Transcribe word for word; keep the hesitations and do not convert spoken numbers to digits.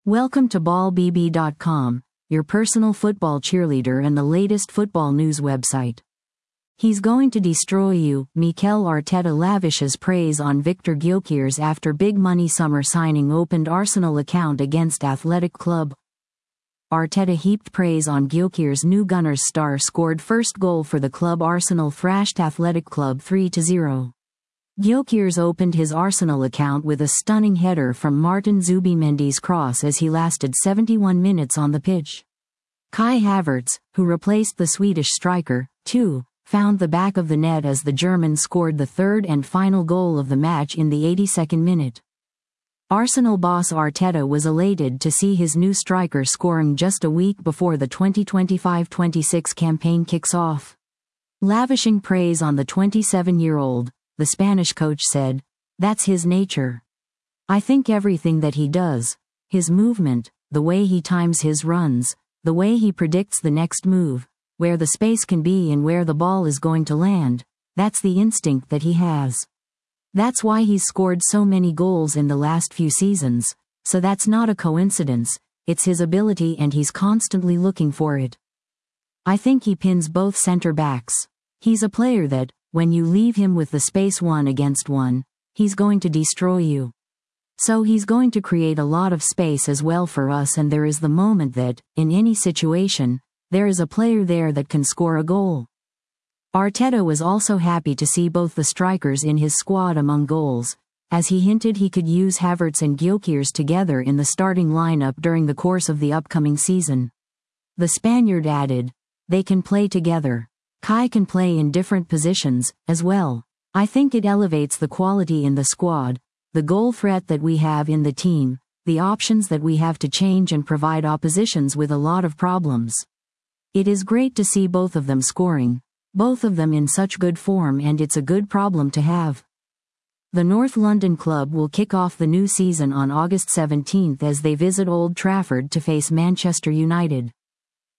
Welcome to ball b b dot com, your personal football cheerleader and the latest football news website. He's going to destroy you. Mikel Arteta lavishes praise on Victor Gyökeres after big money summer signing opened Arsenal account against Athletic Club. Arteta heaped praise on Gyökeres. New Gunners star scored first goal for the club. Arsenal thrashed Athletic Club three to zero. Gyökeres opened his Arsenal account with a stunning header from Martin Zubimendi's cross as he lasted seventy-one minutes on the pitch. Kai Havertz, who replaced the Swedish striker, too, found the back of the net as the German scored the third and final goal of the match in the eighty-second minute. Arsenal boss Arteta was elated to see his new striker scoring just a week before the twenty twenty-five twenty-six campaign kicks off. Lavishing praise on the twenty-seven-year-old, the Spanish coach said, "That's his nature. I think everything that he does, his movement, the way he times his runs, the way he predicts the next move, where the space can be and where the ball is going to land, that's the instinct that he has. That's why he's scored so many goals in the last few seasons, so that's not a coincidence, it's his ability and he's constantly looking for it. I think he pins both center backs. He's a player that, when you leave him with the space one against one, he's going to destroy you. So he's going to create a lot of space as well for us, and there is the moment that, in any situation, there is a player there that can score a goal." Arteta was also happy to see both the strikers in his squad among goals, as he hinted he could use Havertz and Gyökeres together in the starting lineup during the course of the upcoming season. The Spaniard added, "They can play together. Kai can play in different positions, as well. I think it elevates the quality in the squad, the goal threat that we have in the team, the options that we have to change and provide oppositions with a lot of problems. It is great to see both of them scoring, both of them in such good form, and it's a good problem to have." The North London club will kick off the new season on August seventeenth as they visit Old Trafford to face Manchester United.